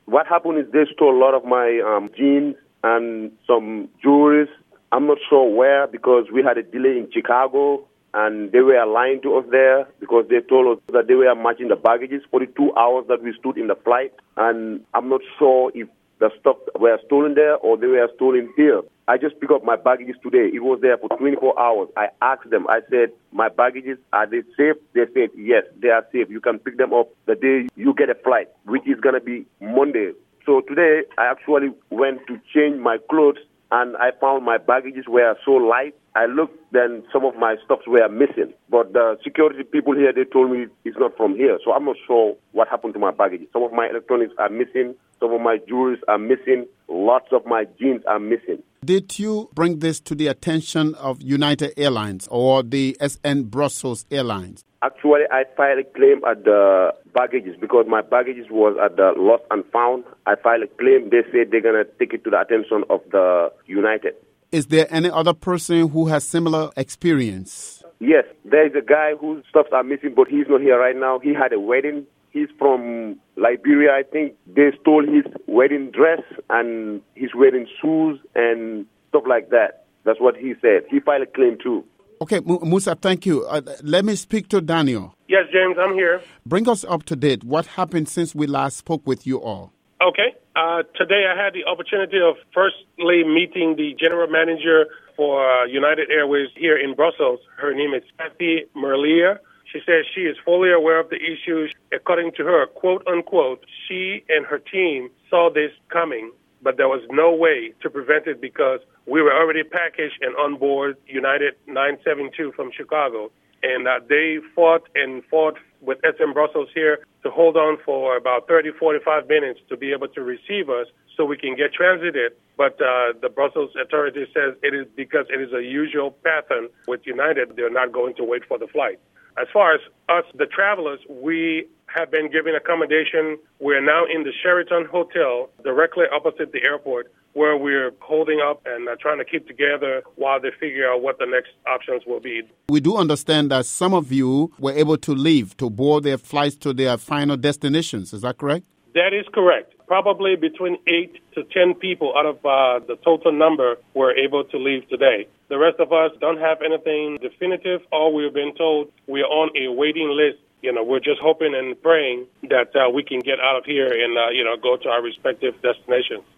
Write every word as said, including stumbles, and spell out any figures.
What happened is they stole a lot of my um, jeans and some jewelry. I'm not sure where because we had a delay in Chicago and they were lying to us there because they told us that they were matching the baggages for the two hours that we stood in the flight. And I'm not sure if the stuff were stolen there or they were stolen here. I just picked up my baggages today. It was there for twenty-four hours. I asked them, I said, my baggages, are they safe? They said, yes, they are safe. You can pick them up the day you get a flight, which is going to be Monday. So today, I actually went to change my clothes, and I found my baggages were so light. I looked, then some of my stuffs were missing. But the security people here, they told me it's not from here. So I'm not sure what happened to my baggages. Some of my electronics are missing. Some of my jewelry are missing. Lots of my jeans are missing. Did you bring this to the attention of United Airlines or the S N Brussels Airlines? Actually, I filed a claim at the baggages because my baggages was at the lost and found. I filed a claim. They said they're going to take it to the attention of the United. Is there any other person who has similar experience? Yes, there is a guy whose stuffs are missing, but he's not here right now. He had a wedding. He's from Liberia, I think. They stole his wedding dress and his wedding shoes and stuff like that. That's what he said. He filed a claim too. Okay, M- Musa, thank you. Uh, let me speak to Daniel. Yes, James, I'm here. Bring us up to date. What happened since we last spoke with you all? Okay. Uh, today I had the opportunity of firstly meeting the general manager for uh, United Airways here in Brussels. Her name is Kathy Merlier. She says she is fully aware of the issues. According to her, quote unquote, she and her team saw this coming, but there was no way to prevent it because we were already packaged and on board United nine seven two from Chicago. And uh, they fought and fought with S M Brussels here to hold on for about thirty, forty-five minutes to be able to receive us so we can get transited. But uh, the Brussels authority says it is because it is a usual pattern with United. They're not going to wait for the flight. As far as us, the travelers, we have been given accommodation. We're now in the Sheraton Hotel directly opposite the airport where we're holding up and uh, trying to keep together while they figure out what the next options will be. We do understand that some of you were able to leave to board their flights to their final destinations. Is that correct? That is correct. Probably between eight to ten people out of uh, the total number were able to leave today. The rest of us don't have anything definitive. All we've been told, we're on a waiting list. You know, we're just hoping and praying that uh, we can get out of here and, uh, you know, go to our respective destinations.